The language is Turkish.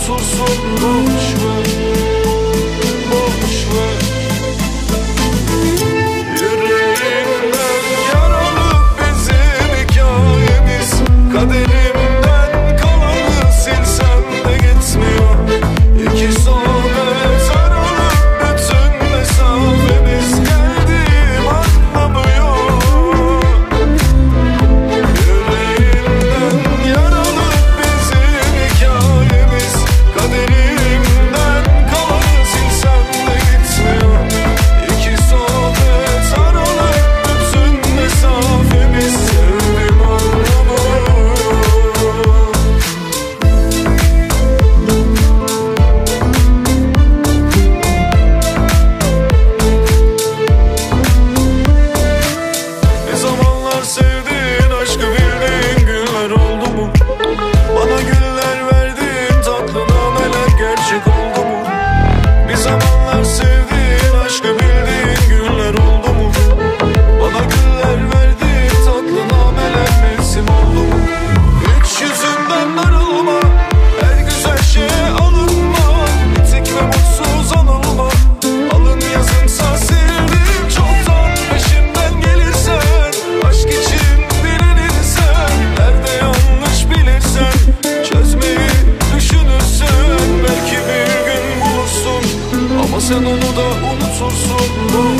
unutursun. Boş ver, boş ver. Yüreğimden yaralı bizim hikayemiz. Kaderimden kalanı silsem de gitmiyor. İki sohbet aralık bütün mesafemiz. Geldiğim anlamıyor. Yüreğimden yaralı bizim hikayemiz. Kaderimden kalanı silsem de gitmiyor. İki sohbet aralık bütün mesafemiz. Sevdim anlamıyor. Ne zamanlar sevdiğin, aşkı bildiğin günler oldu mu? Bana güller verdin, tatlı nameler gerçek oldu mu? Bir zamanlar sevdiğin, aşkı bildiğin günler oldu mu? Bana güller verdin, tatlı nameler mevsim oldu mu? Hiç yüzünden darılma, her güzel şeye alınma. Bitik ve mutsuz anılma, alın yazımsa sildim çoktan. Peşimden gelirsen, aşk için direnirsen, nerede yanlış bilirsen, çözmeyi düşünürsen, belki bir gün bulursun. Ama sen onu da unutursun.